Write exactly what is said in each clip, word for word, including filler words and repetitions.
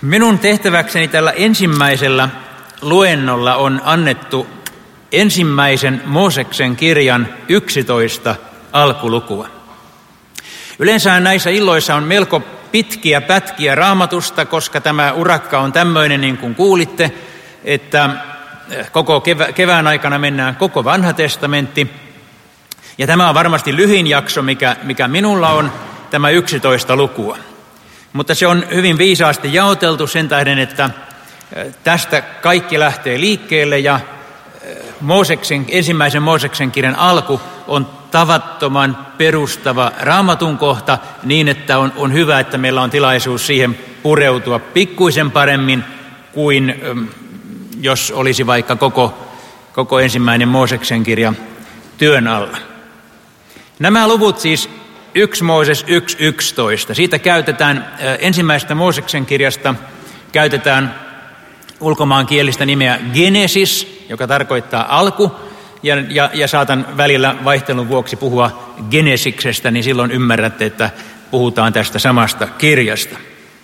Minun tehtäväkseni tällä ensimmäisellä luennolla on annettu ensimmäisen Mooseksen kirjan yksitoista alkulukua. Yleensä näissä illoissa on melko pitkiä pätkiä Raamatusta, koska tämä urakka on tämmöinen, niin kuin kuulitte, että koko kevä, kevään aikana mennään koko vanha testamentti. Ja tämä on varmasti lyhin jakso, mikä, mikä minulla on, tämä yksitoista lukua. Mutta se on hyvin viisaasti jaoteltu sen tähden, että tästä kaikki lähtee liikkeelle ja Mooseksen, ensimmäisen Mooseksen kirjan alku on tavattoman perustava Raamatun kohta niin, että on, on hyvä, että meillä on tilaisuus siihen pureutua pikkuisen paremmin kuin jos olisi vaikka koko, koko ensimmäinen Mooseksen kirja työn alla. Nämä luvut siis yksi Mooses yksi yksitoista. Siitä käytetään ensimmäisestä Mooseksen kirjasta käytetään ulkomaankielistä nimeä Genesis, joka tarkoittaa alku, ja, ja, ja saatan välillä vaihtelun vuoksi puhua Genesiksestä, niin silloin ymmärrätte, että puhutaan tästä samasta kirjasta.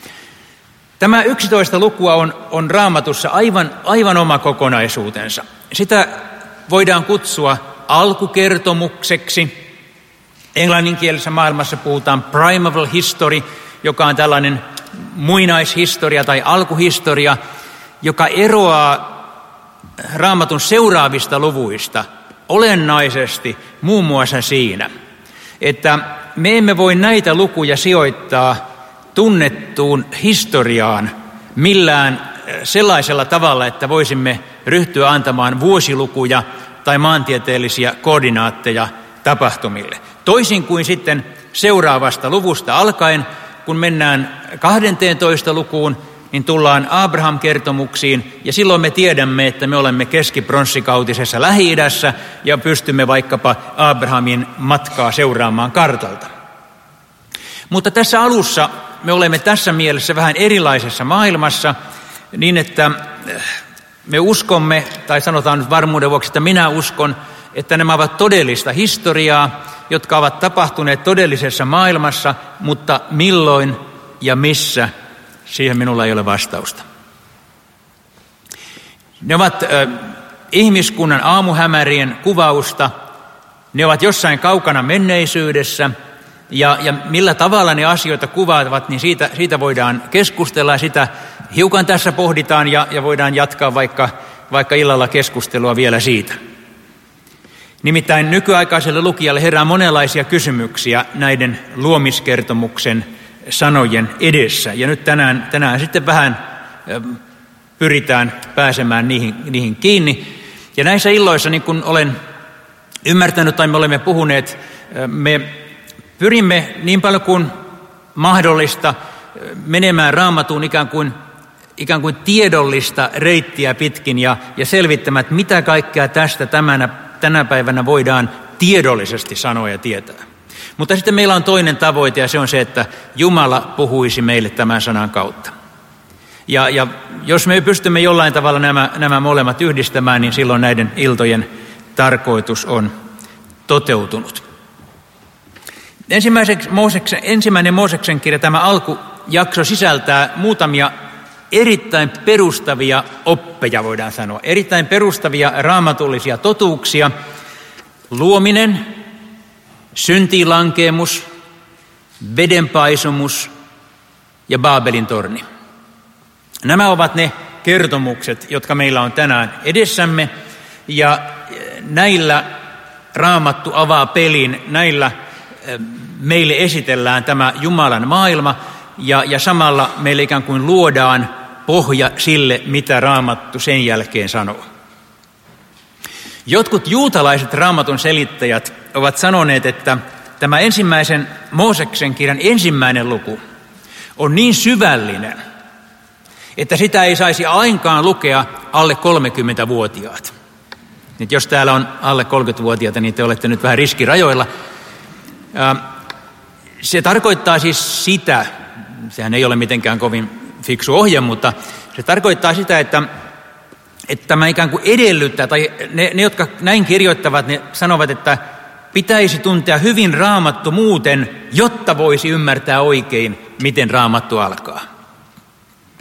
Tämä yksitoista lukua on, on Raamatussa aivan, aivan oma kokonaisuutensa. Sitä voidaan kutsua alkukertomukseksi. Englanninkielisessä maailmassa puhutaan primeval history, joka on tällainen muinaishistoria tai alkuhistoria, joka eroaa Raamatun seuraavista luvuista olennaisesti muun muassa siinä, että me emme voi näitä lukuja sijoittaa tunnettuun historiaan millään sellaisella tavalla, että voisimme ryhtyä antamaan vuosilukuja tai maantieteellisiä koordinaatteja tapahtumille. Toisin kuin sitten seuraavasta luvusta alkaen, kun mennään kahdenteentoista lukuun, niin tullaan Abraham-kertomuksiin, ja silloin me tiedämme, että me olemme keskipronssikauttisessa Lähi-idässä ja pystymme vaikkapa Abrahamin matkaa seuraamaan kartalta. Mutta tässä alussa me olemme tässä mielessä vähän erilaisessa maailmassa, niin että me uskomme, tai sanotaan nyt varmuuden vuoksi, että minä uskon, että nämä ovat todellista historiaa, jotka ovat tapahtuneet todellisessa maailmassa, mutta milloin ja missä, siihen minulla ei ole vastausta. Ne ovat äh, ihmiskunnan aamuhämärien kuvausta, ne ovat jossain kaukana menneisyydessä, ja, ja millä tavalla ne asioita kuvaavat, niin siitä, siitä voidaan keskustella, ja sitä hiukan tässä pohditaan, ja, ja voidaan jatkaa vaikka, vaikka illalla keskustelua vielä siitä. Nimittäin nykyaikaiselle lukijalle herää monenlaisia kysymyksiä näiden luomiskertomuksen sanojen edessä. Ja nyt tänään, tänään sitten vähän pyritään pääsemään niihin, niihin kiinni. Ja näissä illoissa, niin kuin olen ymmärtänyt tai me olemme puhuneet, me pyrimme niin paljon kuin mahdollista menemään Raamatuun ikään kuin, ikään kuin tiedollista reittiä pitkin ja, ja selvittämään, että mitä kaikkea tästä tämänä, tänä päivänä voidaan tiedollisesti sanoa ja tietää. Mutta sitten meillä on toinen tavoite, ja se on se, että Jumala puhuisi meille tämän sanan kautta. Ja, ja jos me pystymme jollain tavalla nämä, nämä molemmat yhdistämään, niin silloin näiden iltojen tarkoitus on toteutunut. Mooseksen, ensimmäinen Mooseksen kirja, tämä alkujakso, sisältää muutamia erittäin perustavia oppeja, voidaan sanoa. Erittäin perustavia raamatullisia totuuksia. Luominen, syntiin lankeemus, vedenpaisumus ja Baabelin torni. Nämä ovat ne kertomukset, jotka meillä on tänään edessämme, ja näillä Raamattu avaa pelin, näillä meille esitellään tämä Jumalan maailma, ja, ja samalla meille ikään kuin luodaan pohja sille, mitä Raamattu sen jälkeen sanoo. Jotkut juutalaiset Raamatun selittäjät ovat sanoneet, että tämä ensimmäisen Mooseksen kirjan ensimmäinen luku on niin syvällinen, että sitä ei saisi lainkaan lukea alle kolmekymmentävuotiaat. Nyt jos täällä on alle kolmekymmentävuotiaita, niin te olette nyt vähän riskirajoilla. Se tarkoittaa siis sitä, sehän ei ole mitenkään kovin fiksu ohje, mutta se tarkoittaa sitä, että, että tämä ikään kuin edellyttää, tai ne, ne, jotka näin kirjoittavat, ne sanovat, että pitäisi tuntea hyvin Raamattu muuten, jotta voisi ymmärtää oikein, miten Raamattu alkaa.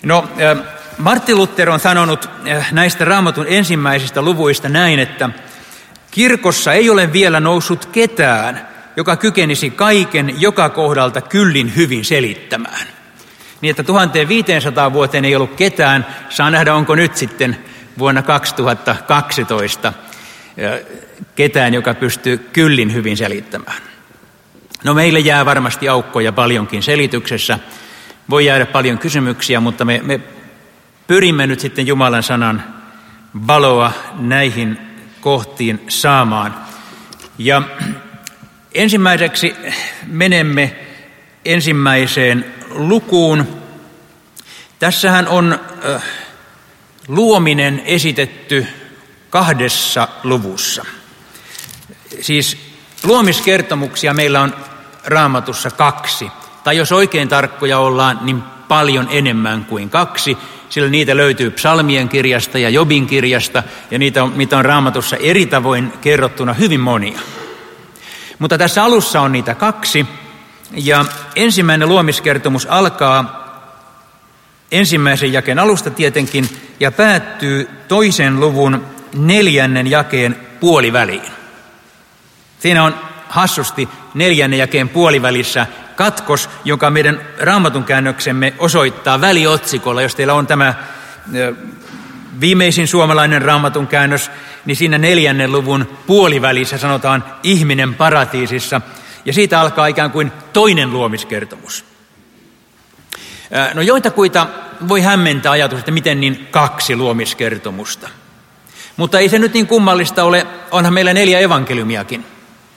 No, Martti Luther on sanonut näistä Raamatun ensimmäisistä luvuista näin, että kirkossa ei ole vielä noussut ketään, joka kykenisi kaiken joka kohdalta kyllin hyvin selittämään. Niin, että tuhatviisisataa vuoteen ei ollut ketään. Saa nähdä, onko nyt sitten vuonna kaksituhattakaksitoista ketään, joka pystyy kyllin hyvin selittämään. No, meille jää varmasti aukkoja paljonkin selityksessä. Voi jäädä paljon kysymyksiä, mutta me, me pyrimme nyt sitten Jumalan sanan valoa näihin kohtiin saamaan. Ja ensimmäiseksi menemme ensimmäiseen lukuun. Tässähän on äh, luominen esitetty kahdessa luvussa. Siis luomiskertomuksia meillä on Raamatussa kaksi. Tai jos oikein tarkkoja ollaan, niin paljon enemmän kuin kaksi, sillä niitä löytyy Psalmien kirjasta ja Jobin kirjasta, ja niitä on, mitä on Raamatussa eri tavoin kerrottuna hyvin monia. Mutta tässä alussa on niitä kaksi, ja ensimmäinen luomiskertomus alkaa ensimmäisen jakeen alusta tietenkin, ja päättyy toisen luvun neljännen jakeen puoliväliin. Siinä on hassusti neljännen jakeen puolivälissä katkos, joka meidän Raamatun käännöksemme osoittaa väliotsikolla. Jos teillä on tämä viimeisin suomalainen Raamatun käännös, niin siinä neljännen luvun puolivälissä sanotaan ihminen paratiisissa, ja siitä alkaa ikään kuin toinen luomiskertomus. No, joitakuita voi hämmentää ajatus, että miten niin kaksi luomiskertomusta. Mutta ei se nyt niin kummallista ole, onhan meillä neljä evankeliumiakin.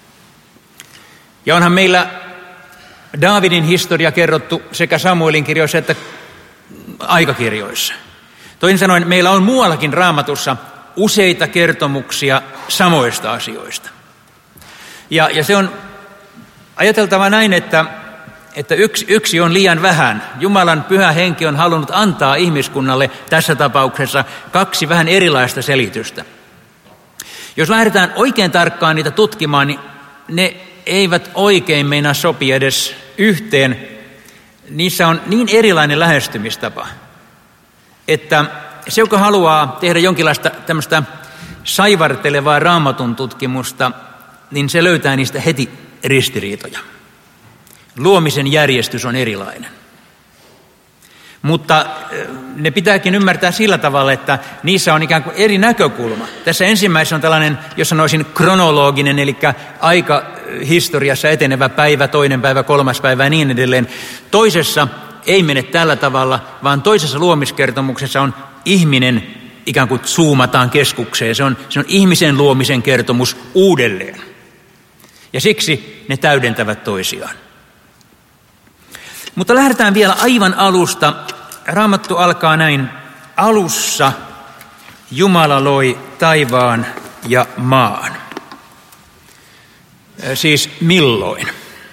Ja onhan meillä Daavidin historia kerrottu sekä Samuelin kirjoissa että aikakirjoissa. Toisin sanoen, meillä on muuallakin Raamatussa useita kertomuksia samoista asioista. Ja, ja se on ajateltava näin, että, että yksi, yksi on liian vähän. Jumalan pyhä henki on halunnut antaa ihmiskunnalle tässä tapauksessa kaksi vähän erilaista selitystä. Jos lähdetään oikein tarkkaan niitä tutkimaan, niin ne eivät oikein meinaa sopia edes yhteen. Niissä on niin erilainen lähestymistapa, että se, joka haluaa tehdä jonkinlaista tämmöistä saivartelevaa Raamatun tutkimusta, niin se löytää niistä heti ristiriitoja. Luomisen järjestys on erilainen. Mutta ne pitääkin ymmärtää sillä tavalla, että niissä on ikään kuin eri näkökulma. Tässä ensimmäisessä on tällainen, jos sanoisin, kronologinen, eli aika historiassa etenevä päivä, toinen päivä, kolmas päivä ja niin edelleen. Toisessa ei mene tällä tavalla, vaan toisessa luomiskertomuksessa on ihminen ikään kuin zoomataan keskukseen. Se on, se on ihmisen luomisen kertomus uudelleen. Ja siksi ne täydentävät toisiaan. Mutta lähdetään vielä aivan alusta. Raamattu alkaa näin. Alussa Jumala loi taivaan ja maan. Siis milloin?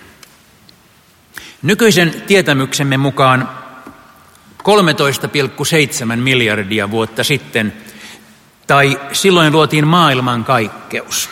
Nykyisen tietämyksemme mukaan kolmetoista pilkku seitsemän miljardia vuotta sitten, tai silloin luotiin maailman kaikkeus.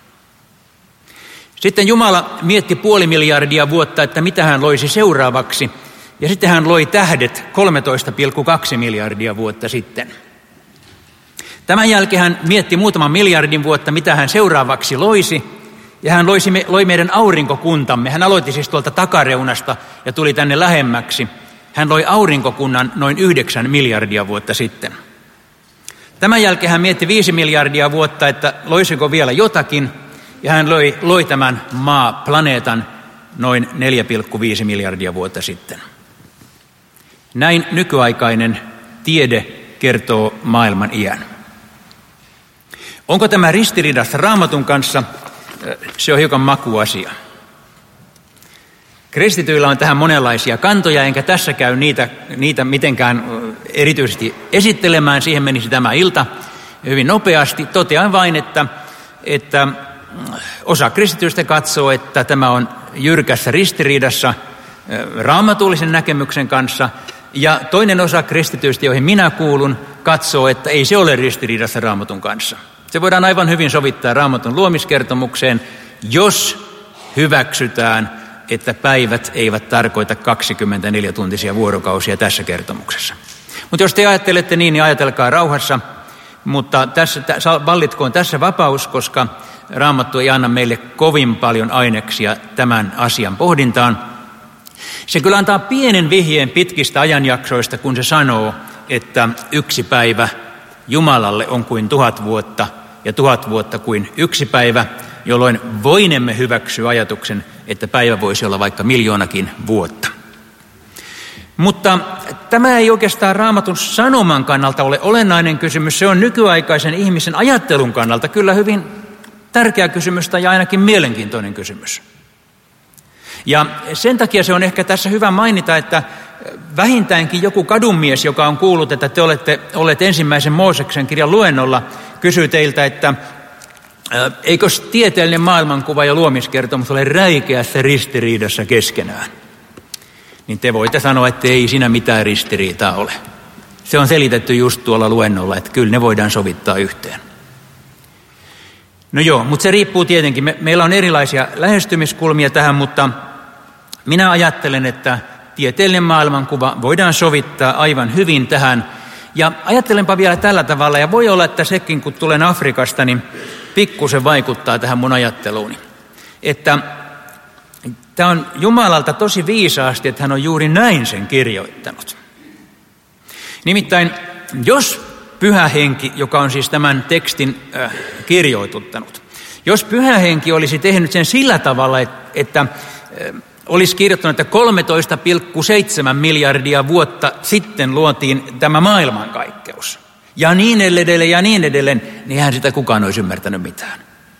Sitten Jumala mietti puoli miljardia vuotta, että mitä hän loisi seuraavaksi, ja sitten hän loi tähdet kolmetoista pilkku kaksi miljardia vuotta sitten. Tämän jälkeen hän mietti muutaman miljardin vuotta, mitä hän seuraavaksi loisi, ja hän loisi, loi meidän aurinkokuntamme. Hän aloitti siis tuolta takareunasta ja tuli tänne lähemmäksi. Hän loi aurinkokunnan noin yhdeksän miljardia vuotta sitten. Tämän jälkeen hän mietti viisi miljardia vuotta, että loisiko vielä jotakin, ja hän loi, loi tämän maa-planeetan noin neljä pilkku viisi miljardia vuotta sitten. Näin nykyaikainen tiede kertoo maailman iän. Onko tämä ristiriidassa Raamatun kanssa? Se on hiukan makuasia. Kristityillä on tähän monenlaisia kantoja, enkä tässä käy niitä, niitä mitenkään erityisesti esittelemään. Siihen menisi tämä ilta hyvin nopeasti. Totean vain, että, että osa kristityistä katsoo, että tämä on jyrkässä ristiriidassa raamatullisen näkemyksen kanssa, ja toinen osa kristityistä, joihin minä kuulun, katsoo, että ei se ole ristiriidassa Raamatun kanssa. Se voidaan aivan hyvin sovittaa Raamatun luomiskertomukseen, jos hyväksytään, että päivät eivät tarkoita kaksikymmentäneljä tuntisia vuorokausia tässä kertomuksessa. Mutta jos te ajattelette niin, niin ajatelkaa rauhassa, mutta tässä, vallitkoon tässä vapaus, koska Raamattu ei anna meille kovin paljon aineksia tämän asian pohdintaan. Se kyllä antaa pienen vihjeen pitkistä ajanjaksoista, kun se sanoo, että yksi päivä Jumalalle on kuin tuhat vuotta ja tuhat vuotta kuin yksi päivä, jolloin voinemme hyväksyä ajatuksen, että päivä voisi olla vaikka miljoonakin vuotta. Mutta tämä ei oikeastaan Raamatun sanoman kannalta ole olennainen kysymys. Se on nykyaikaisen ihmisen ajattelun kannalta kyllä hyvin tärkeä kysymys tai ainakin mielenkiintoinen kysymys. Ja sen takia se on ehkä tässä hyvä mainita, että vähintäänkin joku kadunmies, joka on kuullut, että te olette olleet ensimmäisen Mooseksen kirjan luennolla, kysyy teiltä, että eikös tieteellinen maailmankuva ja luomiskertomus ole räikeässä ristiriidassa keskenään? Niin te voitte sanoa, että ei siinä mitään ristiriitaa ole. Se on selitetty just tuolla luennolla, että kyllä ne voidaan sovittaa yhteen. No joo, mutta se riippuu tietenkin. Me, meillä on erilaisia lähestymiskulmia tähän, mutta minä ajattelen, että tieteellinen maailmankuva voidaan sovittaa aivan hyvin tähän. Ja ajattelenpa vielä tällä tavalla, ja voi olla, että sekin kun tulen Afrikasta, niin pikkusen vaikuttaa tähän mun ajatteluuni. Että tämä on Jumalalta tosi viisaasti, että hän on juuri näin sen kirjoittanut. Nimittäin, jos Pyhä Henki, joka on siis tämän tekstin äh, kirjoituttanut, jos Pyhä Henki olisi tehnyt sen sillä tavalla, että, että äh, olisi kirjoittanut, että kolmetoista pilkku seitsemän miljardia vuotta sitten luotiin tämä maailmankaikkeus, ja niin edelleen ja niin edelleen, niin eihän sitä kukaan olisi ymmärtänyt mitään.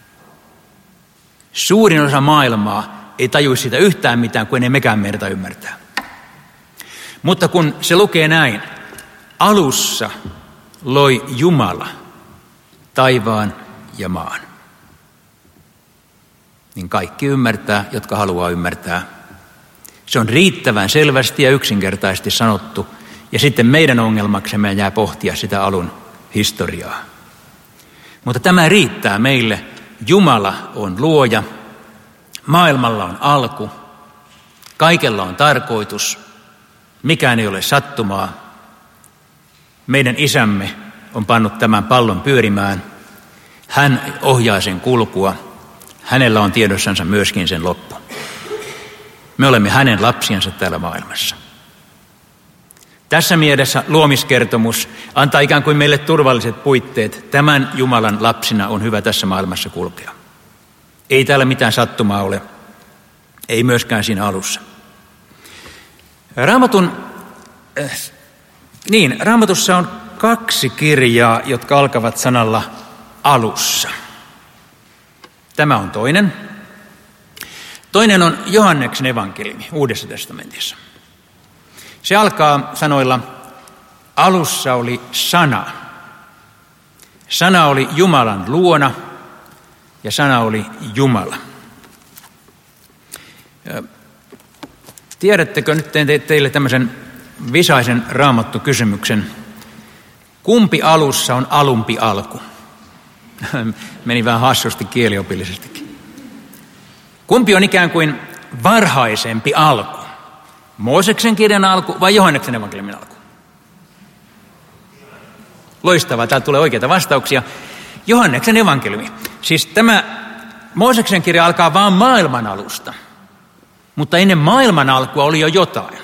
Suurin osa maailmaa ei tajuisi sitä yhtään mitään, kun ei mekään meitä ymmärtää. Mutta kun se lukee näin, alussa loi Jumala taivaan ja maan, niin kaikki ymmärtää, jotka haluaa ymmärtää. Se on riittävän selvästi ja yksinkertaisesti sanottu, ja sitten meidän ongelmaksemme jää pohtia sitä alun historiaa. Mutta tämä riittää meille. Jumala on luoja, maailmalla on alku, kaikella on tarkoitus, mikään ei ole sattumaa. Meidän isämme on pannut tämän pallon pyörimään. Hän ohjaa sen kulkua. Hänellä on tiedossansa myöskin sen loppu. Me olemme hänen lapsiansa täällä maailmassa. Tässä mielessä luomiskertomus antaa ikään kuin meille turvalliset puitteet. Tämän Jumalan lapsina on hyvä tässä maailmassa kulkea. Ei täällä mitään sattumaa ole. Ei myöskään siinä alussa. Raamatun, äh, niin, Raamatussa on kaksi kirjaa, jotka alkavat sanalla alussa. Tämä on toinen. Toinen on Johanneksen evankeliumi Uudessa testamentissa. Se alkaa sanoilla, alussa oli sana. Sana oli Jumalan luona ja sana oli Jumala. Tiedättekö, nyt teen teille tämmöisen visaisen raamattukysymyksen. Kumpi alussa on alumpi alku? Meni vähän hassusti kieliopillisestikin. Kumpi on ikään kuin varhaisempi alku? Mooseksen kirjan alku vai Johanneksen evankeliumin alku? Loistavaa, täältä tulee oikeita vastauksia. Johanneksen evankeliumi. Siis tämä Mooseksen kirja alkaa vaan maailman alusta. Mutta ennen maailman alkua oli jo jotain.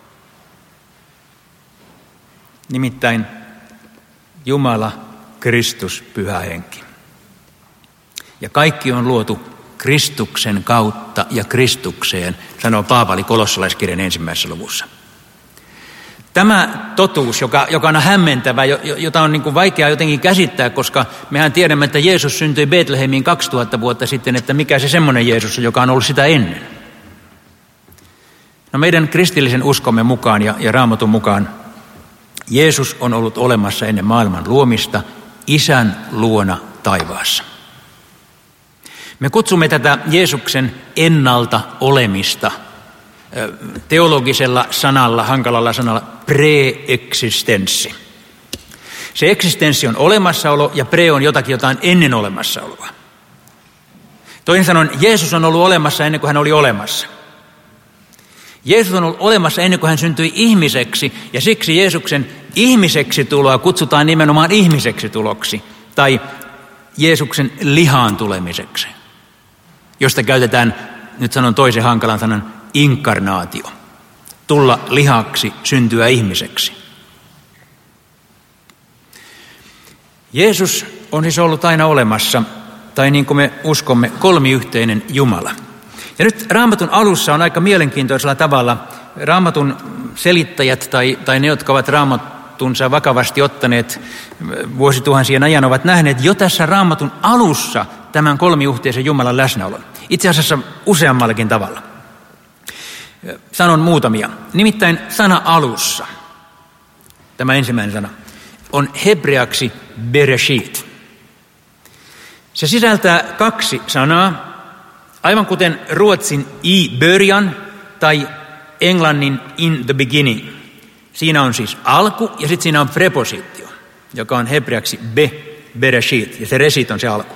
Nimittäin Jumala, Kristus, Pyhä Henki. Ja kaikki on luotu Kristuksen kautta ja Kristukseen, sanoo Paavali kolossalaiskirjan ensimmäisessä luvussa. Tämä totuus, joka, joka on hämmentävä, jota on niin kuin vaikea jotenkin käsittää, koska mehän tiedämme, että Jeesus syntyi Betlehemiin kaksituhatta vuotta sitten, että mikä se semmoinen Jeesus on, joka on ollut sitä ennen. No meidän kristillisen uskomme mukaan ja, ja Raamatun mukaan Jeesus on ollut olemassa ennen maailman luomista Isän luona taivaassa. Me kutsumme tätä Jeesuksen ennalta olemista teologisella sanalla, hankalalla sanalla pre-eksistenssi. Se eksistenssi on olemassaolo ja pre on jotakin jotain ennen olemassaoloa. Toisin sanoen, Jeesus on ollut olemassa ennen kuin hän oli olemassa. Jeesus on ollut olemassa ennen kuin hän syntyi ihmiseksi ja siksi Jeesuksen ihmiseksi tuloa kutsutaan nimenomaan ihmiseksi tuloksi tai Jeesuksen lihaan tulemiseksi, josta käytetään, nyt sanon toisen hankalan sanan, inkarnaatio. Tulla lihaksi, syntyä ihmiseksi. Jeesus on siis ollut aina olemassa, tai niin kuin me uskomme, kolmiyhteinen Jumala. Ja nyt Raamatun alussa on aika mielenkiintoisella tavalla Raamatun selittäjät tai, tai ne, jotka ovat Raamattunsa vakavasti ottaneet vuosituhansien ajan, ovat nähneet jo tässä Raamatun alussa tämän kolmiyhteisen Jumalan läsnäolon. Itse asiassa useammallakin tavalla. Sanon muutamia. Nimittäin sana alussa, tämä ensimmäinen sana, on hebreaksi bereshit. Se sisältää kaksi sanaa, aivan kuten ruotsin i början tai englannin in the beginning. Siinä on siis alku ja sitten siinä on prepositio, joka on hebreaksi be, bereshit, ja se resit on se alku.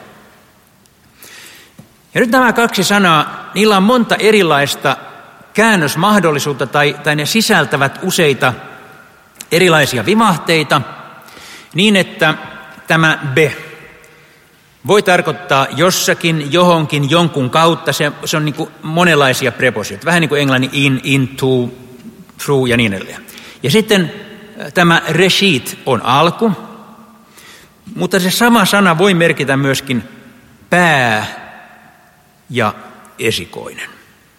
Ja nyt nämä kaksi sanaa, niillä on monta erilaista käännösmahdollisuutta tai, tai ne sisältävät useita erilaisia vivahteita niin, että tämä be voi tarkoittaa jossakin, johonkin, jonkun kautta. Se, se on niin kuin monenlaisia prepositioita, vähän niin kuin englannin in, into, through ja niin edelleen. Ja sitten tämä reshit on alku, mutta se sama sana voi merkitä myöskin pää ja esikoinen.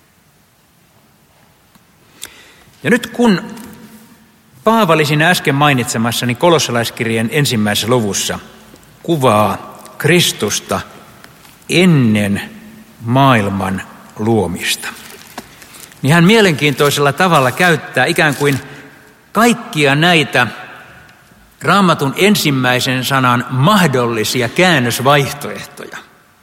Ja nyt kun Paavali siinä äsken mainitsemassani kolossalaiskirjeen ensimmäisessä luvussa kuvaa Kristusta ennen maailman luomista, niin hän mielenkiintoisella tavalla käyttää ikään kuin kaikkia näitä Raamatun ensimmäisen sanan mahdollisia käännösvaihtoehtoja.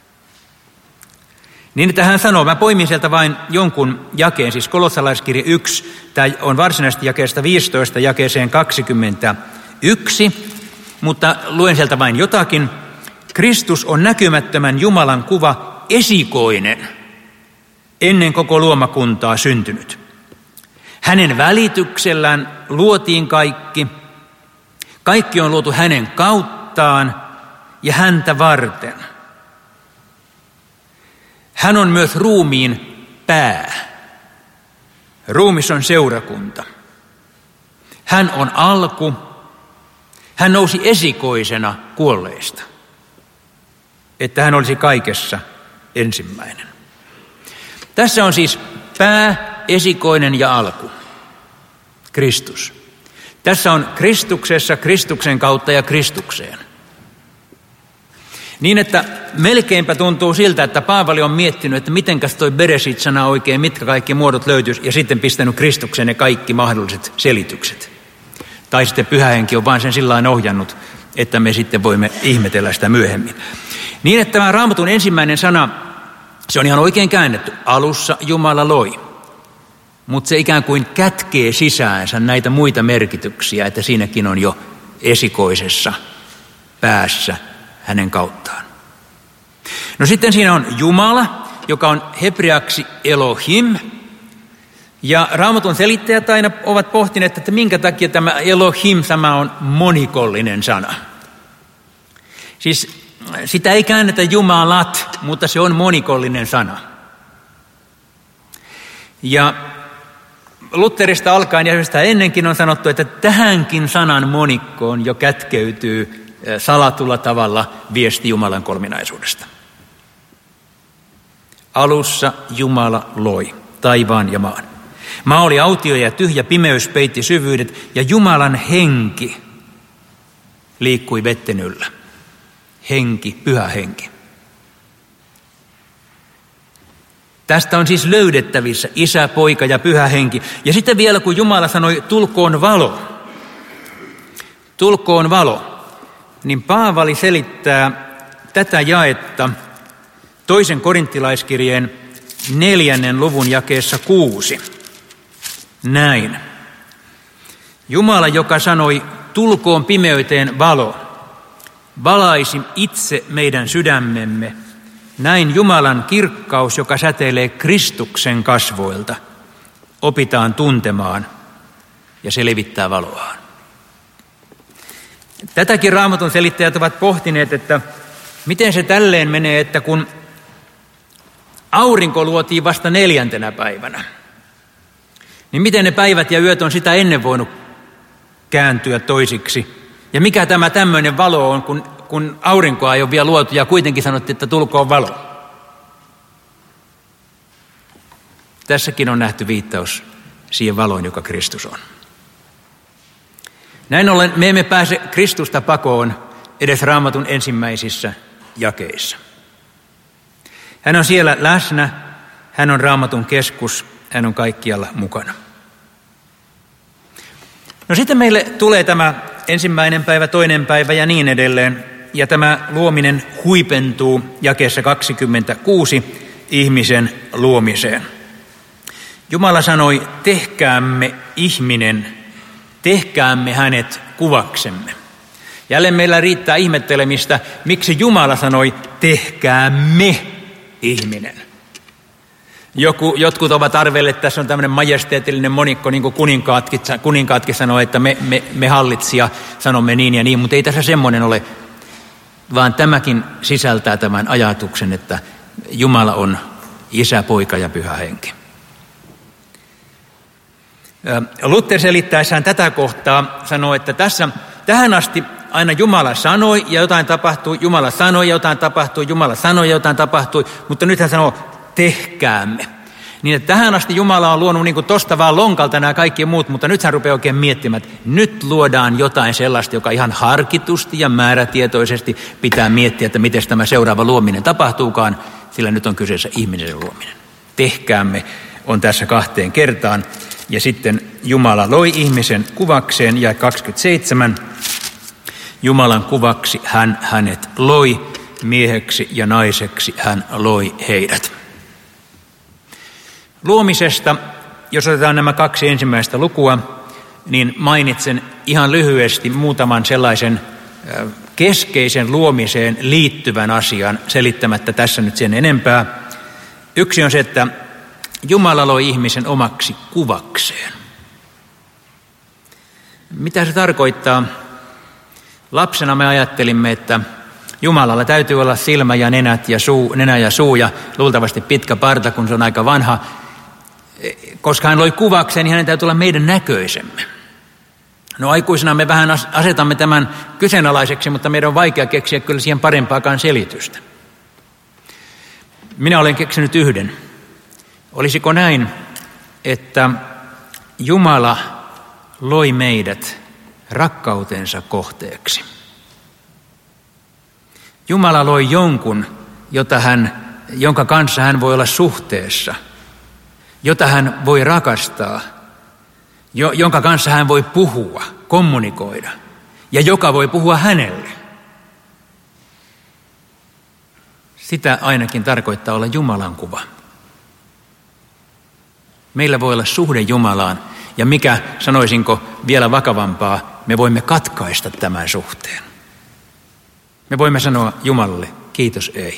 Niin, että hän sanoo, mä poimin sieltä vain jonkun jakeen, siis kolossalaiskirja yksi, tämä on varsinaisesti jakeesta viisitoista jakeeseen kaksikymmentäyksi, mutta luen sieltä vain jotakin. Kristus on näkymättömän Jumalan kuva, esikoinen, ennen koko luomakuntaa syntynyt. Hänen välityksellään luotiin kaikki. Kaikki on luotu hänen kauttaan ja häntä varten. Hän on myös ruumiin pää. Ruumis on seurakunta. Hän on alku. Hän nousi esikoisena kuolleista, että hän olisi kaikessa ensimmäinen. Tässä on siis pää, esikoinen ja alku. Kristus. Tässä on Kristuksessa, Kristuksen kautta ja Kristukseen. Niin, että melkeinpä tuntuu siltä, että Paavali on miettinyt, että mitenkäs toi Bereshit-sana oikein, mitkä kaikki muodot löytyisi, ja sitten pistänyt Kristukseen ne kaikki mahdolliset selitykset. Tai sitten Pyhä Henki on vain sen sillain ohjannut, että me sitten voimme ihmetellä sitä myöhemmin. Niin, että tämä Raamatun ensimmäinen sana, se on ihan oikein käännetty. Alussa Jumala loi. Mutta se ikään kuin kätkee sisäänsä näitä muita merkityksiä, että siinäkin on jo esikoisessa päässä hänen kauttaan. No sitten siinä on Jumala, joka on hebreaksi Elohim. Ja Raamatun selittäjät aina ovat pohtineet, että minkä takia tämä Elohim, tämä on monikollinen sana. Siis sitä ei käännetä Jumalat, mutta se on monikollinen sana. Ja Lutherista alkaen ja sitä ennenkin on sanottu, että tähänkin sanan monikkoon jo kätkeytyy salatulla tavalla viesti Jumalan kolminaisuudesta. Alussa Jumala loi taivaan ja maan. Maa oli autio ja tyhjä, pimeys peitti syvyydet ja Jumalan henki liikkui vetten yllä. Henki, pyhä henki. Tästä on siis löydettävissä Isä, Poika ja Pyhä Henki. Ja sitten vielä kun Jumala sanoi, tulkoon valo, tulkoon valo, niin Paavali selittää tätä jaetta toisen korinttilaiskirjeen neljännen luvun jakeessa kuusi. Näin. Jumala, joka sanoi, tulkoon pimeyteen valo, valaisi itse meidän sydämemme. Näin Jumalan kirkkaus, joka säteilee Kristuksen kasvoilta, opitaan tuntemaan ja se levittää valoaan. Tätäkin Raamatun selittäjät ovat pohtineet, että miten se tälleen menee, että kun aurinko luotiin vasta neljäntenä päivänä, niin miten ne päivät ja yöt on sitä ennen voinut kääntyä toisiksi? Ja mikä tämä tämmöinen valo on, kun, kun aurinkoa ei ole vielä luotu ja kuitenkin sanottiin, että tulkoon valo? Tässäkin on nähty viittaus siihen valoon, joka Kristus on. Näin ollen me emme pääse Kristusta pakoon edes Raamatun ensimmäisissä jakeissa. Hän on siellä läsnä, hän on Raamatun keskus, hän on kaikkialla mukana. No sitten meille tulee tämä ensimmäinen päivä, toinen päivä ja niin edelleen. Ja tämä luominen huipentuu jakeessa kaksikymmentäkuusi ihmisen luomiseen. Jumala sanoi, tehkäämme ihminen, tehkäämme hänet kuvaksemme. Jälleen meillä riittää ihmettelemistä, miksi Jumala sanoi, tehkäämme ihminen. Joku, jotkut ovat arvelleet, että tässä on tämmöinen majesteetillinen monikko, niin kuin kuninkaatkin, kuninkaatkin sanoo, että me, me, me hallitsija sanomme niin ja niin, mutta ei tässä semmoinen ole, vaan tämäkin sisältää tämän ajatuksen, että Jumala on Isä, Poika ja Pyhä Henki. Luther selittäessään tätä kohtaa sanoo, että tässä, tähän asti aina Jumala sanoi ja jotain tapahtui, Jumala sanoi ja jotain tapahtui, Jumala sanoi ja jotain tapahtui, mutta nyt hän sanoo, tehkäämme. Niin että tähän asti Jumala on luonut niin kuin tosta vaan lonkalta nämä kaikki muut, mutta nyt hän rupeaa oikein miettimään, että nyt luodaan jotain sellaista, joka ihan harkitusti ja määrätietoisesti pitää miettiä, että miten tämä seuraava luominen tapahtuukaan, sillä nyt on kyseessä ihmisen luominen. Tehkäämme on tässä kahteen kertaan. Ja sitten Jumala loi ihmisen kuvakseen, ja kaksikymmentäseitsemän, Jumalan kuvaksi hän hänet loi, mieheksi ja naiseksi hän loi heidät. Luomisesta, jos otetaan nämä kaksi ensimmäistä lukua, niin mainitsen ihan lyhyesti muutaman sellaisen keskeisen luomiseen liittyvän asian, selittämättä tässä nyt sen enempää. Yksi on se, että Jumala loi ihmisen omaksi kuvakseen. Mitä se tarkoittaa? Lapsena me ajattelimme, että Jumalalla täytyy olla silmä ja nenät ja suu, nenä ja suu ja luultavasti pitkä parta, kun se on aika vanha. Koska hän loi kuvakseen, niin hänen täytyy olla meidän näköisemme. No aikuisena me vähän asetamme tämän kyseenalaiseksi, mutta meidän on vaikea keksiä kyllä siihen parempaakaan selitystä. Minä olen keksinyt yhden. Olisiko näin, että Jumala loi meidät rakkautensa kohteeksi? Jumala loi jonkun, jota hän, jonka kanssa hän voi olla suhteessa, jota hän voi rakastaa, jo, jonka kanssa hän voi puhua, kommunikoida ja joka voi puhua hänelle. Sitä ainakin tarkoittaa olla Jumalan kuva. Meillä voi olla suhde Jumalaan ja mikä, sanoisinko vielä vakavampaa, me voimme katkaista tämän suhteen. Me voimme sanoa Jumalalle, kiitos ei.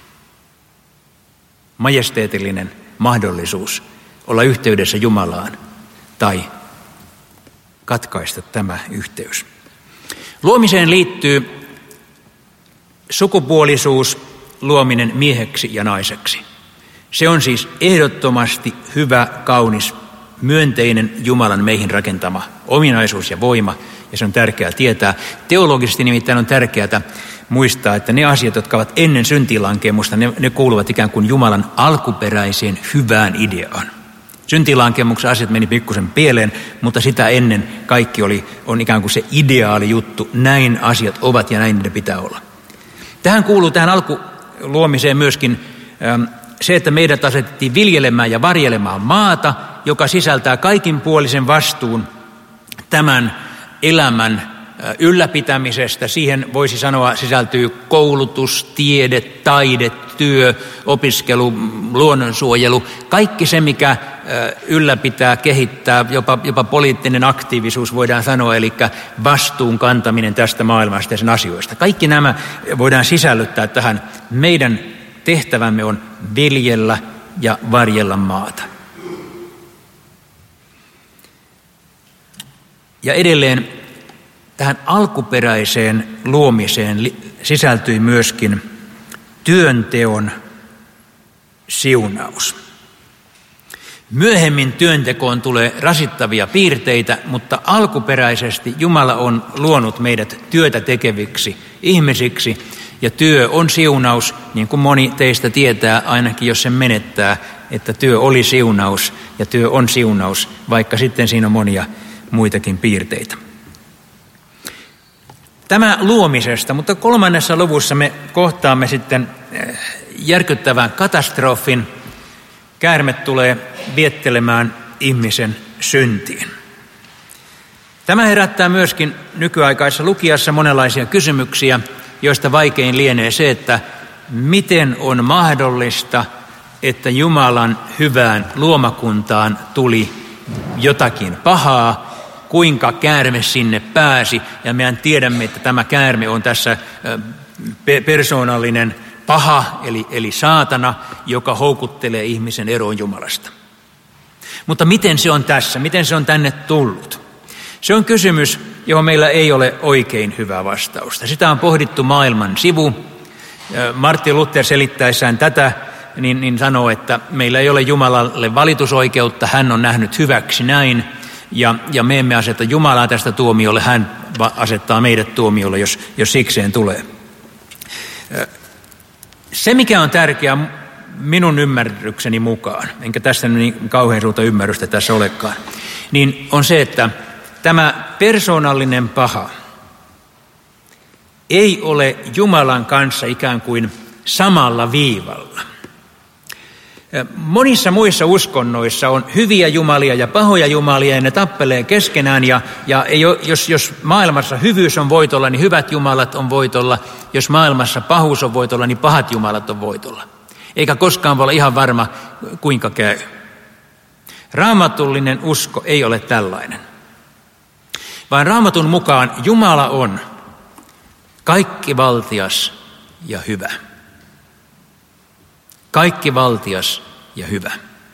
Majesteetillinen mahdollisuus olla yhteydessä Jumalaan tai katkaista tämä yhteys. Luomiseen liittyy sukupuolisuus, luominen mieheksi ja naiseksi. Se on siis ehdottomasti hyvä, kaunis, myönteinen Jumalan meihin rakentama ominaisuus ja voima, ja se on tärkeää tietää. Teologisesti nimittäin on tärkeää muistaa, että ne asiat, jotka ovat ennen syntilankemusta, ne, ne kuuluvat ikään kuin Jumalan alkuperäiseen hyvään ideaan. Syntilankemuksen asiat meni pikkusen pieleen, mutta sitä ennen kaikki oli, on ikään kuin se ideaali juttu. Näin asiat ovat ja näin ne pitää olla. Tähän kuuluu tähän alkuluomiseen myöskin ähm, se, että meidät asetettiin viljelemään ja varjelemaan maata, joka sisältää kaikinpuolisen vastuun tämän elämän ylläpitämisestä. Siihen voisi sanoa sisältyy koulutus, tiede, taide, työ, opiskelu, luonnonsuojelu. Kaikki se, mikä ylläpitää, kehittää, jopa, jopa poliittinen aktiivisuus voidaan sanoa, eli vastuun kantaminen tästä maailmasta ja sen asioista. Kaikki nämä voidaan sisällyttää tähän. Meidän tehtävämme on viljellä ja varjella maata. Ja edelleen tähän alkuperäiseen luomiseen sisältyi myöskin työnteon siunaus. Myöhemmin työntekoon tulee rasittavia piirteitä, mutta alkuperäisesti Jumala on luonut meidät työtä tekeviksi ihmisiksi, ja työ on siunaus, niin kuin moni teistä tietää, ainakin jos sen menettää, että työ oli siunaus ja työ on siunaus, vaikka sitten siinä on monia muitakin piirteitä. Tämä luomisesta, mutta kolmannessa luvussa me kohtaamme sitten järkyttävän katastrofin. Käärme tulee viettelemään ihmisen syntiin. Tämä herättää myöskin nykyaikaisessa lukijassa monenlaisia kysymyksiä, joista vaikein lienee se, että miten on mahdollista, että Jumalan hyvään luomakuntaan tuli jotakin pahaa, kuinka käärme sinne pääsi, ja mehän tiedämme, että tämä käärme on tässä persoonallinen paha, eli, eli saatana, joka houkuttelee ihmisen eroon Jumalasta. Mutta miten se on tässä? Miten se on tänne tullut? Se on kysymys, johon meillä ei ole oikein hyvää vastausta. Sitä on pohdittu maailman sivu. Martin Luther selittäessään tätä, niin, niin sanoo, että meillä ei ole Jumalalle valitusoikeutta, hän on nähnyt hyväksi näin, ja, ja me emme aseta Jumalaa tästä tuomiolle, hän asettaa meidät tuomiolle, jos, jos sikseen tulee. Se, mikä on tärkeää minun ymmärrykseni mukaan, enkä tässä niin kauhean suurta ymmärrystä tässä olekaan, niin on se, että tämä persoonallinen paha ei ole Jumalan kanssa ikään kuin samalla viivalla. Monissa muissa uskonnoissa on hyviä jumalia ja pahoja jumalia, ja ne tappelee keskenään, ja, ja jos, jos maailmassa hyvyys on voitolla, niin hyvät jumalat on voitolla. Jos maailmassa pahuus on voitolla, niin pahat jumalat on voitolla. Eikä koskaan voi olla ihan varma, kuinka käy. Raamatullinen usko ei ole tällainen, vaan Raamatun mukaan Jumala on kaikkivaltias ja hyvä. Kaikkivaltias ja hyvä.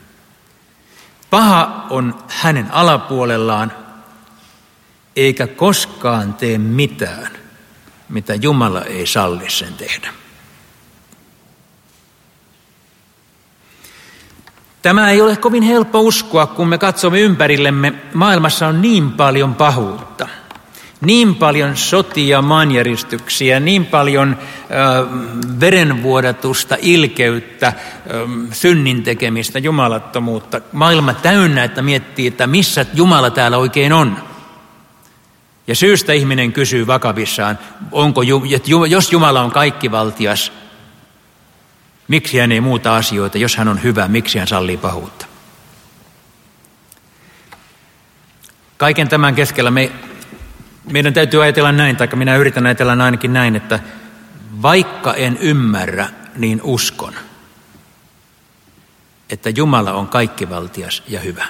Paha on hänen alapuolellaan, eikä koskaan tee mitään, mitä Jumala ei salli sen tehdä. Tämä ei ole kovin helppo uskoa, kun me katsomme ympärillemme. Maailmassa on niin paljon pahuutta, niin paljon sotia, maanjäristyksiä, niin paljon äh, verenvuodatusta, ilkeyttä, äh, synnin tekemistä, jumalattomuutta. Maailma täynnä, että miettii, että missä Jumala täällä oikein on. Ja syystä ihminen kysyy vakavissaan, onko, jos Jumala on kaikkivaltias, miksi hän ei muuta asioita, jos hän on hyvä, miksi hän sallii pahuutta? Kaiken tämän keskellä me, meidän täytyy ajatella näin, tai minä yritän ajatella ainakin näin, että vaikka en ymmärrä, niin uskon, että Jumala on kaikkivaltias ja hyvä.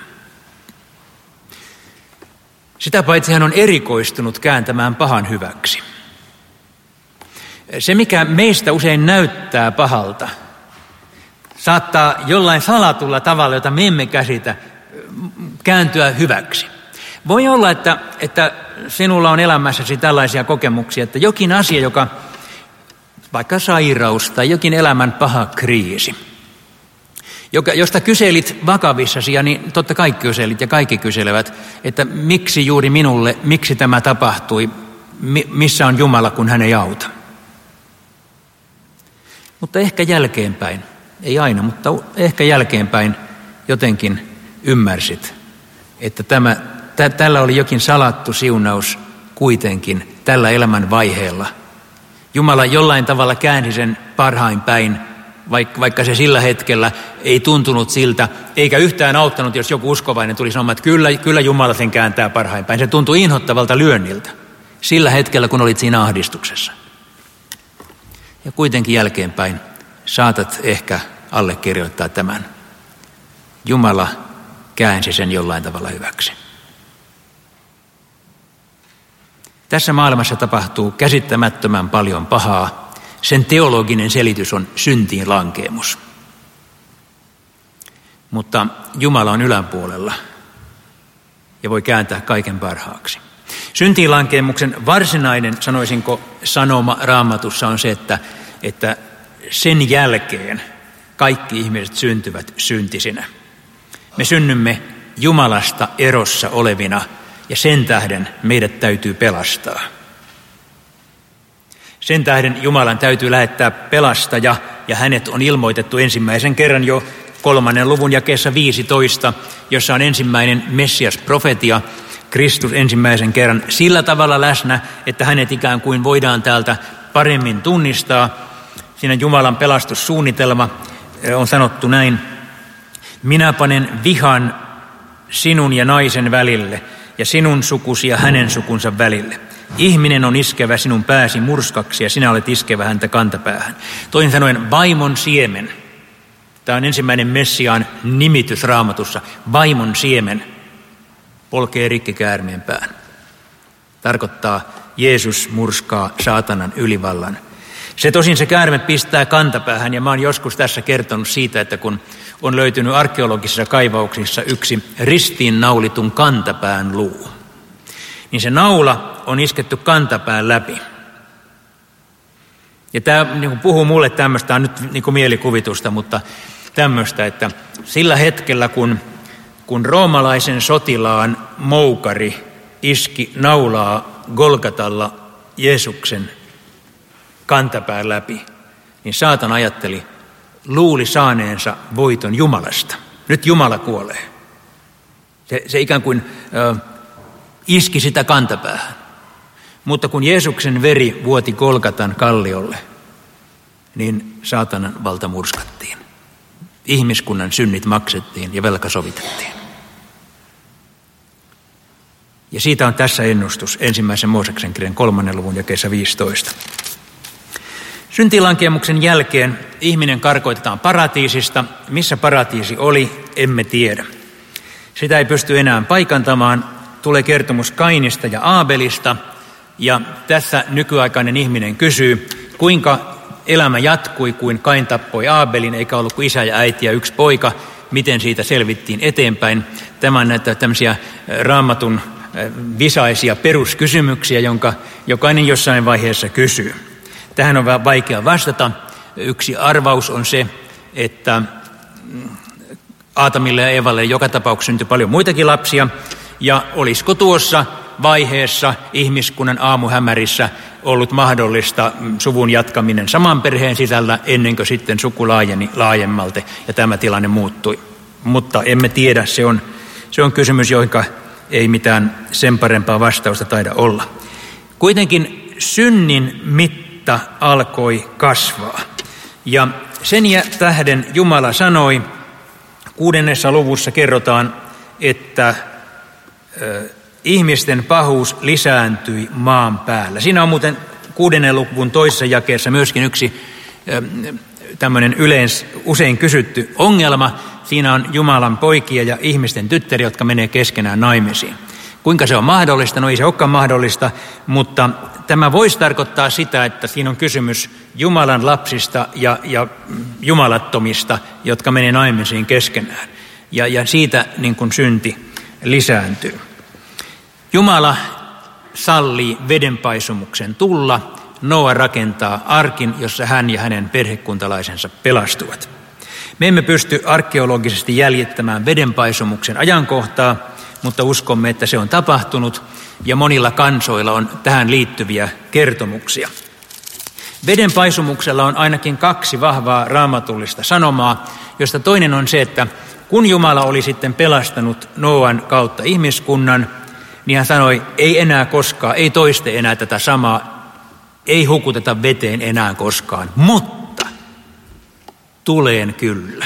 Sitä paitsi hän on erikoistunut kääntämään pahan hyväksi. Se, mikä meistä usein näyttää pahalta, saattaa jollain salatulla tavalla, jota me emme käsitä, kääntyä hyväksi. Voi olla, että, että sinulla on elämässäsi tällaisia kokemuksia, että jokin asia, joka vaikka sairaus tai jokin elämän paha kriisi, joka, josta kyselit vakavissasi, ja niin totta kai kyselit ja kaikki kyselevät, että miksi juuri minulle, miksi tämä tapahtui, mi, missä on Jumala, kun hän ei auta. Mutta ehkä jälkeenpäin, ei aina, mutta ehkä jälkeenpäin jotenkin ymmärsit, että tämä, tä, tällä oli jokin salattu siunaus kuitenkin tällä elämän vaiheella. Jumala jollain tavalla käänsi sen parhain päin, vaikka se sillä hetkellä ei tuntunut siltä, eikä yhtään auttanut, jos joku uskovainen tuli sanomaan, että kyllä, kyllä Jumala sen kääntää parhain päin. Se tuntui inhottavalta lyönniltä sillä hetkellä, kun olit siinä ahdistuksessa. Ja kuitenkin jälkeenpäin saatat ehkä allekirjoittaa tämän. Jumala käänsi sen jollain tavalla hyväksi. Tässä maailmassa tapahtuu käsittämättömän paljon pahaa. Sen teologinen selitys on syntiin lankeemus. Mutta Jumala on yläpuolella ja voi kääntää kaiken parhaaksi. Syntiinlankeemuksen varsinainen, sanoisinko, sanoma Raamatussa on se, että, että sen jälkeen kaikki ihmiset syntyvät syntisinä. Me synnymme Jumalasta erossa olevina ja sen tähden meidät täytyy pelastaa. Sen tähden Jumalan täytyy lähettää pelastaja ja hänet on ilmoitettu ensimmäisen kerran jo kolmannen luvun jakeessa viisitoista, jossa on ensimmäinen Messias-profetia, Kristus ensimmäisen kerran sillä tavalla läsnä, että hänet ikään kuin voidaan täältä paremmin tunnistaa. Siinä Jumalan pelastussuunnitelma on sanottu näin: minä panen vihan sinun ja naisen välille ja sinun sukusi ja hänen sukunsa välille. Ihminen on iskevä sinun pääsi murskaksi ja sinä olet iskevä häntä kantapäähän. Toisin sanoen vaimon siemen. Tämä on ensimmäinen Messiaan nimitys Raamatussa. Vaimon siemen polkee rikki käärmeen pään. Tarkoittaa Jeesus murskaa saatanan ylivallan. Se tosin se käärme pistää kantapäähän ja mä oon joskus tässä kertonut siitä, että kun on löytynyt arkeologisissa kaivauksissa yksi ristiin naulitun kantapään luu, niin se naula on isketty kantapään läpi. Ja tämä niin puhuu mulle tämmöistä, on nyt niin mielikuvitusta, mutta tämmöistä, että sillä hetkellä kun, kun roomalaisen sotilaan moukari iski naulaa Golgatalla Jeesuksen kantapään läpi, niin saatan ajatteli, luuli saaneensa voiton Jumalasta. Nyt Jumala kuolee. Se, se ikään kuin ö, iski sitä kantapäähän. Mutta kun Jeesuksen veri vuoti Golgatan kalliolle, niin saatanan valta murskattiin. Ihmiskunnan synnit maksettiin ja velka sovitettiin. Ja siitä on tässä ennustus ensimmäisen Mooseksen kirjan kolmannen luvun jakeessa viisitoista. Syntiinlankeemuksen jälkeen ihminen karkoitetaan paratiisista. Missä paratiisi oli, emme tiedä. Sitä ei pysty enää paikantamaan. Tulee kertomus Kainista ja Aabelista. Ja tässä nykyaikainen ihminen kysyy, kuinka elämä jatkui, kuin Kain tappoi Aabelin, eikä ollut kuin isä ja äiti ja yksi poika. Miten siitä selvittiin eteenpäin? Tämä on näitä tämmöisiä Raamatun visaisia peruskysymyksiä, jonka jokainen jossain vaiheessa kysyy. Tähän on vähän vaikea vastata. Yksi arvaus on se, että Aatamille ja Eevalle joka tapauksessa syntyi paljon muitakin lapsia. Ja olisiko tuossa vaiheessa ihmiskunnan aamuhämärissä ollut mahdollista suvun jatkaminen saman perheen sisällä ennen kuin sitten suku laajeni laajemmalti ja tämä tilanne muuttui. Mutta emme tiedä, se on, se on kysymys, johon ei mitään sen parempaa vastausta taida olla. Kuitenkin synnin mitta alkoi kasvaa. Ja sen tähden Jumala sanoi, kuudennessa luvussa kerrotaan, että ö, ihmisten pahuus lisääntyi maan päällä. Siinä on muuten kuudennen luvun toisessa jakeessa myöskin yksi ö, tämmöinen yleens, usein kysytty ongelma. Siinä on Jumalan poikia ja ihmisten tyttäriä, jotka menee keskenään naimisiin. Kuinka se on mahdollista? No ei se olekaan mahdollista, mutta tämä voisi tarkoittaa sitä, että siinä on kysymys Jumalan lapsista ja, ja jumalattomista, jotka menee naimisiin keskenään. Ja, ja siitä niin kuin synti lisääntyy. Jumala sallii vedenpaisumuksen tulla. Noa rakentaa arkin, jossa hän ja hänen perhekuntalaisensa pelastuvat. Me emme pysty arkeologisesti jäljittämään vedenpaisumuksen ajankohtaa, mutta uskomme, että se on tapahtunut ja monilla kansoilla on tähän liittyviä kertomuksia. Vedenpaisumuksella on ainakin kaksi vahvaa raamatullista sanomaa, josta toinen on se, että kun Jumala oli sitten pelastanut Nooan kautta ihmiskunnan, niin hän sanoi, ei enää koskaan, ei toiste enää tätä samaa, ei hukuteta veteen enää koskaan, mutta tuleen kyllä.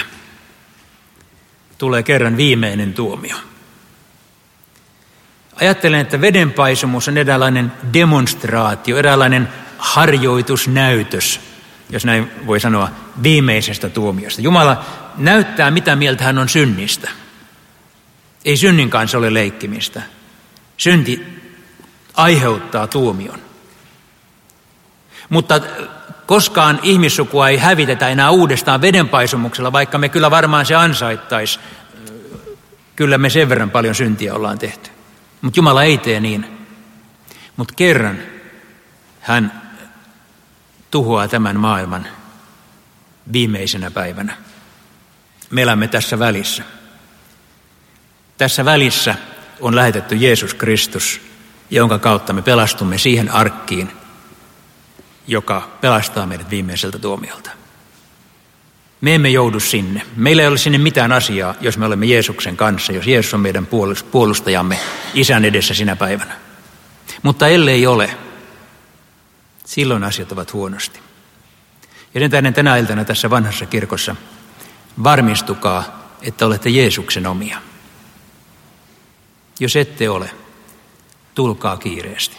Tulee kerran viimeinen tuomio. Ajattelen, että vedenpaisumus on eräänlainen demonstraatio, eräänlainen harjoitusnäytös, jos näin voi sanoa, viimeisestä tuomiosta. Jumala näyttää, mitä mieltä hän on synnistä. Ei synnin kanssa ole leikkimistä. Synti aiheuttaa tuomion. Mutta koskaan ihmissukua ei hävitetä enää uudestaan vedenpaisumuksella, vaikka me kyllä varmaan se ansaittaisi. Kyllä me sen verran paljon syntiä ollaan tehty. Mutta Jumala ei tee niin. Mutta kerran hän tuhoaa tämän maailman viimeisenä päivänä. Me elämme tässä välissä. Tässä välissä on lähetetty Jeesus Kristus, jonka kautta me pelastumme siihen arkkiin, joka pelastaa meidät viimeiseltä tuomiolta. Me emme joudu sinne. Meillä ei ole sinne mitään asiaa, jos me olemme Jeesuksen kanssa, jos Jeesus on meidän puolustajamme Isän edessä sinä päivänä. Mutta ellei ole, silloin asiat ovat huonosti. Ja sen tähden tänä iltana tässä vanhassa kirkossa varmistukaa, että olette Jeesuksen omia. Jos ette ole, tulkaa kiireesti.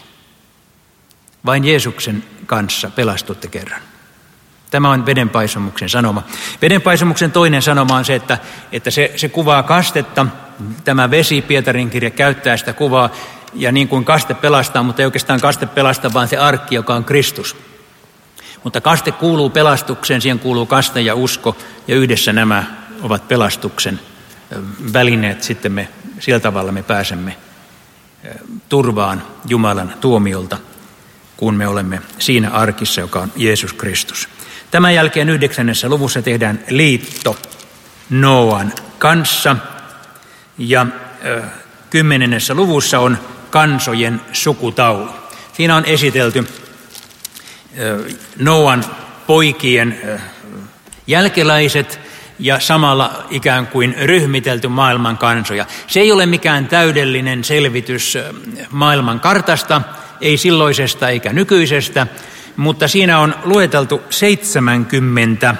Vain Jeesuksen kanssa pelastutte kerran. Tämä on vedenpaisumuksen sanoma. Vedenpaisumuksen toinen sanoma on se, että, että se, se kuvaa kastetta. Tämä vesi, Pietarin kirja käyttää sitä kuvaa, ja niin kuin kaste pelastaa, mutta ei oikeastaan kaste pelasta, vaan se arkki, joka on Kristus. Mutta kaste kuuluu pelastukseen, siihen kuuluu kaste ja usko, ja yhdessä nämä ovat pelastuksen välineet. Sitten me sillä tavalla me pääsemme turvaan Jumalan tuomiolta, kun me olemme siinä arkissa, joka on Jeesus Kristus. Tämän jälkeen yhdeksännessä luvussa tehdään liitto Nooan kanssa, ja ö, kymmenennessä luvussa on kansojen sukutaulu. Siinä on esitelty ö, Nooan poikien ö, jälkeläiset ja samalla ikään kuin ryhmitelty maailman kansoja. Se ei ole mikään täydellinen selvitys maailman kartasta, ei silloisesta eikä nykyisestä, mutta siinä on lueteltu seitsemänkymmentä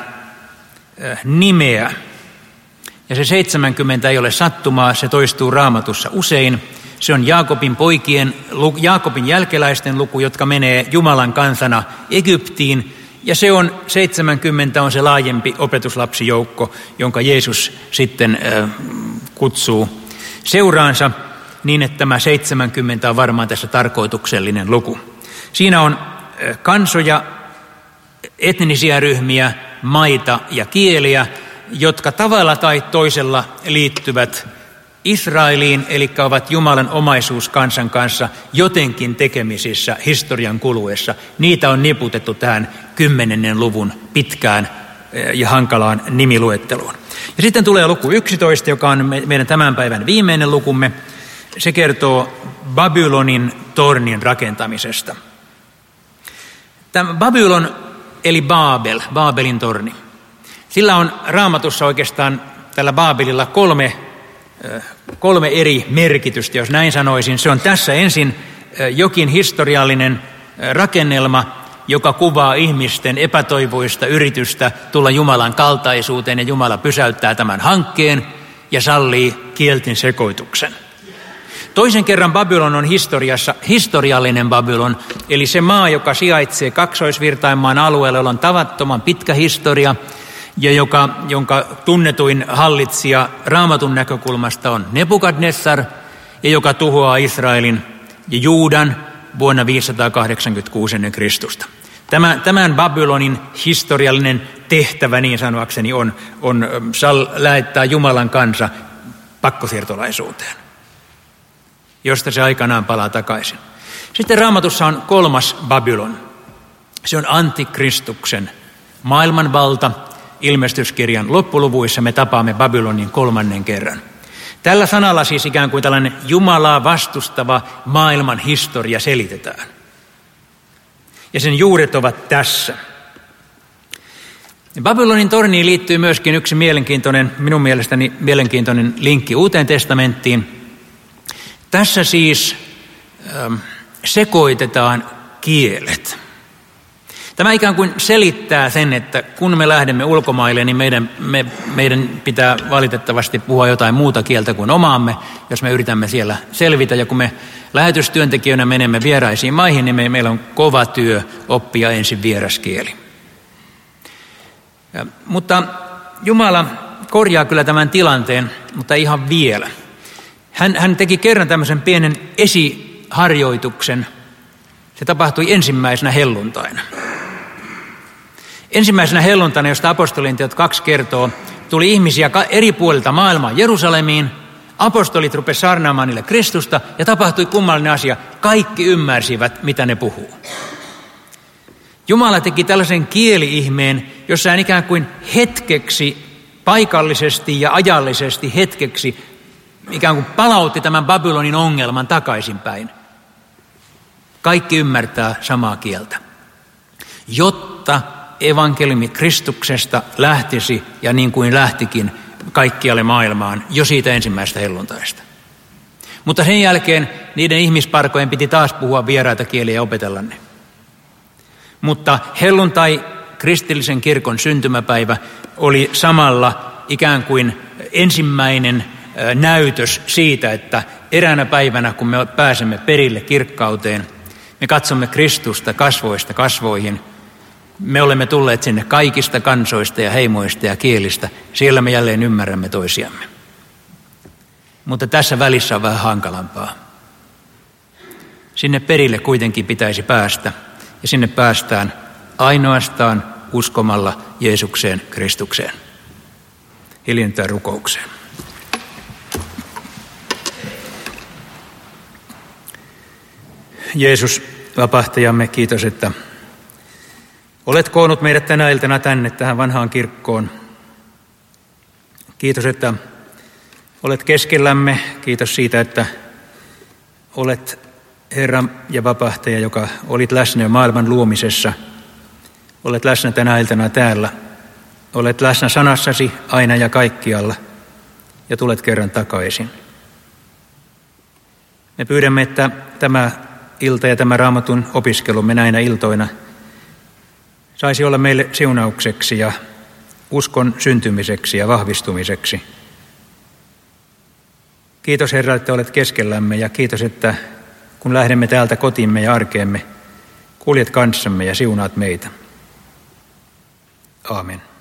nimeä. Ja se seitsemänkymmentä ei ole sattumaa, se toistuu Raamatussa usein. Se on Jaakobin poikien, Jaakobin jälkeläisten luku, jotka menee Jumalan kansana Egyptiin. Ja se on, seitsemänkymmentä on se laajempi opetuslapsijoukko, jonka Jeesus sitten äh, kutsuu seuraansa, niin että tämä seitsemänkymmentä on varmaan tässä tarkoituksellinen luku. Siinä on äh, kansoja, etnisiä ryhmiä, maita ja kieliä, jotka tavalla tai toisella liittyvät Israeliin, eli ovat Jumalan omaisuus kansan kanssa jotenkin tekemisissä historian kuluessa. Niitä on niputettu tähän kymmenennen luvun pitkään ja hankalaan nimiluetteluun. Ja sitten tulee luku yksitoista, joka on meidän tämän päivän viimeinen lukumme. Se kertoo Babylonin tornin rakentamisesta. Tämä Babylon eli Baabel, Baabelin torni. Sillä on Raamatussa oikeastaan tällä Baabelilla kolme Kolme eri merkitystä, jos näin sanoisin. Se on tässä ensin jokin historiallinen rakennelma, joka kuvaa ihmisten epätoivoista yritystä tulla Jumalan kaltaisuuteen, ja Jumala pysäyttää tämän hankkeen ja sallii kielten sekoituksen. Toisen kerran Babylon on historiassa historiallinen Babylon, eli se maa, joka sijaitsee Kaksoisvirtaimaan alueella, jolla on tavattoman pitkä historia, ja joka, jonka tunnetuin hallitsija Raamatun näkökulmasta on Nebukadnessar, ja joka tuhoaa Israelin ja Juudan vuonna viisisataakahdeksankymmentäkuusi ennen Kristusta. Tämä, tämän Babylonin historiallinen tehtävä, niin sanoakseni, on, on sal, lähettää Jumalan kansa pakkosiirtolaisuuteen, josta se aikanaan palaa takaisin. Sitten Raamatussa on kolmas Babylon. Se on antikristuksen maailmanvalta. Ilmestyskirjan loppuluvuissa me tapaamme Babylonin kolmannen kerran. Tällä sanalla siis ikään kuin tällainen Jumalaa vastustava maailman historia selitetään. Ja sen juuret ovat tässä. Babylonin torniin liittyy myöskin yksi mielenkiintoinen, minun mielestäni mielenkiintoinen linkki Uuteen testamenttiin. Tässä siis ähm, sekoitetaan kielet. Tämä ikään kuin selittää sen, että kun me lähdemme ulkomaille, niin meidän, me, meidän pitää valitettavasti puhua jotain muuta kieltä kuin omaamme, jos me yritämme siellä selvitä. Ja kun me lähetystyöntekijöinä menemme vieraisiin maihin, niin me, meillä on kova työ oppia ensin vieraskieli. Ja, mutta Jumala korjaa kyllä tämän tilanteen, mutta ihan vielä. Hän, hän teki kerran tämmöisen pienen esiharjoituksen. Se tapahtui ensimmäisenä helluntaina. Ensimmäisenä helluntaina, josta apostolien teot kaksi kertoo, tuli ihmisiä eri puolilta maailmaa Jerusalemiin Apostolit rupesivat saarnaamaan niille Kristusta ja tapahtui kummallinen asia. Kaikki ymmärsivät, mitä ne puhuu. Jumala teki tällaisen kieli-ihmeen, jossa hän ikään kuin hetkeksi, paikallisesti ja ajallisesti hetkeksi, ikään kuin palautti tämän Babylonin ongelman takaisinpäin. Kaikki ymmärtää samaa kieltä, jotta evankeliumi Kristuksesta lähtisi, ja niin kuin lähtikin, kaikkialle maailmaan jo siitä ensimmäisestä helluntaista. Mutta sen jälkeen niiden ihmisparkojen piti taas puhua vieraita kieliä ja opetella ne. Mutta helluntai, kristillisen kirkon syntymäpäivä, oli samalla ikään kuin ensimmäinen näytös siitä, että eräänä päivänä, kun me pääsemme perille kirkkauteen, me katsomme Kristusta kasvoista kasvoihin. Me olemme tulleet sinne kaikista kansoista ja heimoista ja kielistä. Siellä me jälleen ymmärrämme toisiamme. Mutta tässä välissä on vähän hankalampaa. Sinne perille kuitenkin pitäisi päästä. Ja sinne päästään ainoastaan uskomalla Jeesukseen Kristukseen. Hiljentyä rukoukseen. Jeesus, vapahtajamme, kiitos, että olet koonnut meidät tänä iltana tänne tähän vanhaan kirkkoon. Kiitos, että olet keskellämme. Kiitos siitä, että olet Herra ja vapahtaja, joka olit läsnä jo maailman luomisessa. Olet läsnä tänä iltana täällä. Olet läsnä sanassasi aina ja kaikkialla ja tulet kerran takaisin. Me pyydämme, että tämä ilta ja tämä Raamatun opiskelumme näinä iltoina saisi olla meille siunaukseksi ja uskon syntymiseksi ja vahvistumiseksi. Kiitos Herra, että olet keskellämme, ja kiitos, että kun lähdemme täältä kotimme ja arkeemme, kuljet kanssamme ja siunaat meitä. Aamen.